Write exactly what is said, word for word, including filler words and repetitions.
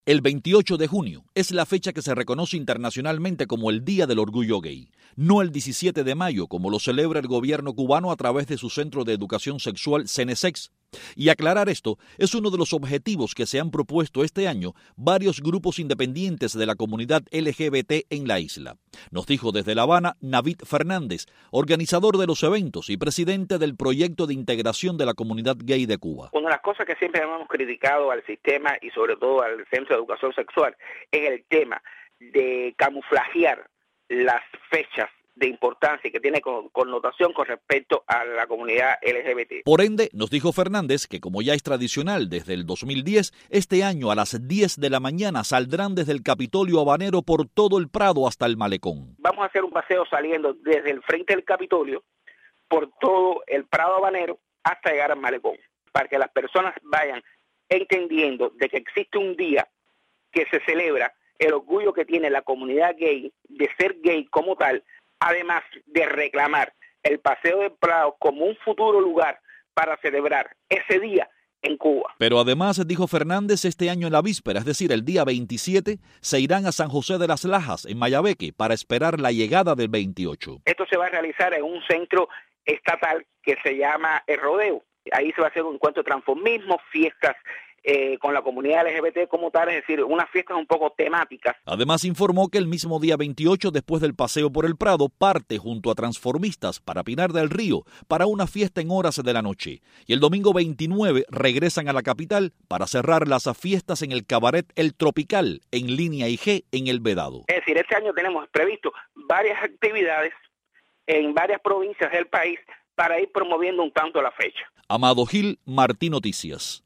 El veintiocho de junio es la fecha que se reconoce internacionalmente como el Día del Orgullo Gay, no el diecisiete de mayo como lo celebra el gobierno cubano a través de su Centro de Educación Sexual CENESEX. Y aclarar esto es uno de los objetivos que se han propuesto este año varios grupos independientes de la comunidad L G B T en la isla. Nos dijo desde La Habana Navid Fernández, organizador de los eventos y presidente del proyecto de integración de la comunidad gay de Cuba. Una de las cosas que siempre hemos criticado al sistema y sobre todo al Centro de Educación Sexual es el tema de camuflajear las fechas de importancia que tiene connotación con respecto a la comunidad L G B T. Por ende, nos dijo Fernández que como ya es tradicional desde el dos mil diez, este año a las diez de la mañana saldrán desde el Capitolio Habanero por todo el Prado hasta el Malecón. Vamos a hacer un paseo saliendo desde el frente del Capitolio por todo el Prado Habanero hasta llegar al Malecón, para que las personas vayan entendiendo de que existe un día que se celebra el orgullo que tiene la comunidad gay de ser gay como tal, además de reclamar el Paseo del Prado como un futuro lugar para celebrar ese día en Cuba. Pero además, dijo Fernández, este año en la víspera, es decir, el día veintisiete, se irán a San José de las Lajas, en Mayabeque, para esperar la llegada del veintiocho. Esto se va a realizar en un centro estatal que se llama El Rodeo. Ahí se va a hacer un encuentro de transformismo, fiestas Eh, con la comunidad L G B T como tal, es decir, unas fiestas un poco temáticas. Además informó que el mismo día veintiocho, después del paseo por el Prado, parte junto a transformistas para Pinar del Río para una fiesta en horas de la noche. Y el domingo veintinueve regresan a la capital para cerrar las fiestas en el cabaret El Tropical, en Línea I G, en El Vedado. Es decir, este año tenemos previsto varias actividades en varias provincias del país para ir promoviendo un tanto la fecha. Amado Gil, Martín Noticias.